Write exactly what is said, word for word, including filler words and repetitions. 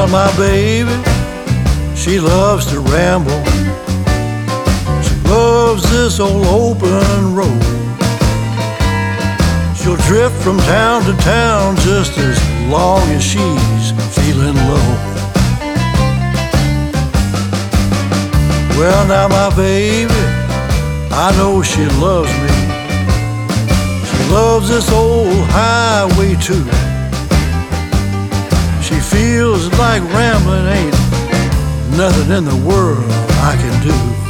Well, my baby, she loves to ramble. She loves this old open road. She'll drift from town to town just as long as she's feeling low. Well, now my baby, I know she loves me. She loves this old highway too. She feels like rambling ain't nothing in the world I can do.